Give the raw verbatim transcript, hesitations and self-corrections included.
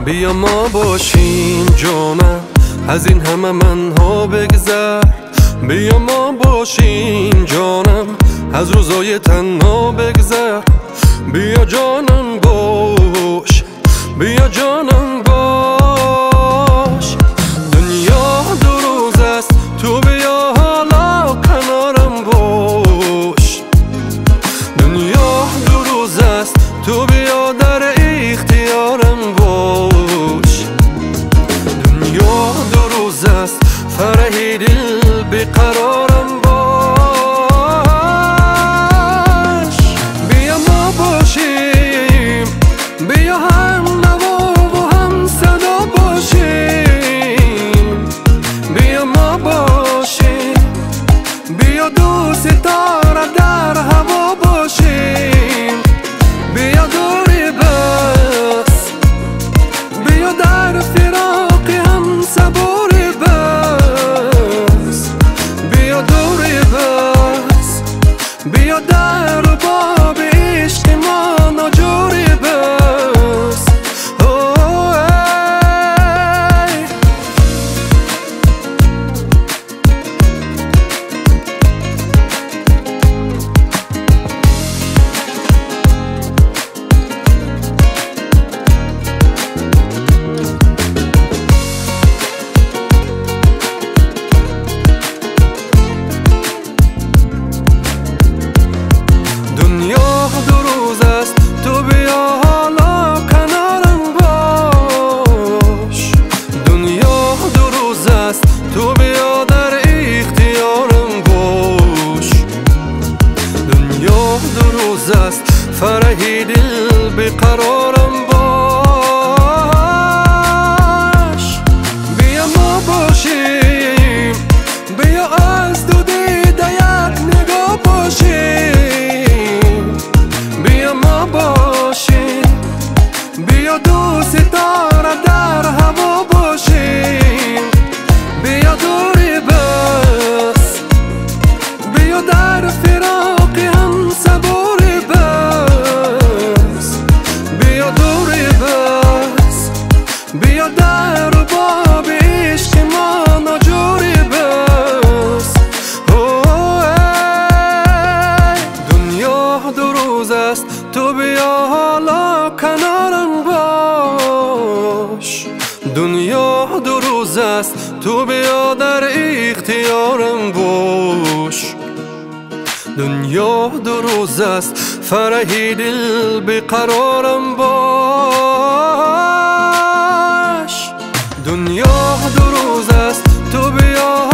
بیا ما باشیم جانم، از این همه منها بگذر. بیا ما باشیم جانم، از روزای تنها بگذر. بیا جانم باش، بیا جانم باش. دنیا دو روز است، تو بیا حالا کنارم باش. دنیا دو روز است، تو بیا در اختیارم باش. دنیا دو روز است، فرح دل بیقرارم باش. بیا ما باشیم، بیا هم نوا و هم صدا باشیم. بیا ما باشیم، بیا دو ستاره در هوا باشیم. بیا دوری بس، بیا در فراق هم صبوری بس. بیا دوری بس، بیا در باب عشق ما ناجوری بس. اوه ای دنیا دو روز است، تو بیا حالا کنارم باش. دنیا دو روز است، تو بیا در اختیارم باش. دنیا دو روز است، فرح دل بیقرارم باش. بیا ما باشیم، بیا از دو دیده یک نگاه باشیم. بیا ما باشیم، بیا دو ستاره در هوا باشیم. بیا دوری بس، بیا در فراق هم صبوری بس. بیا دوری بس، بیا در باب عشق ما ناجوری بس. اوه ای دنیا دو روز است، تو بیا حالا کنارم باش. دنیا دو روز است، تو بیا در اختیارم باش. دنیا دو روز است، فرح دل بیقرارم باش. دنیا دو روز است، تو بیا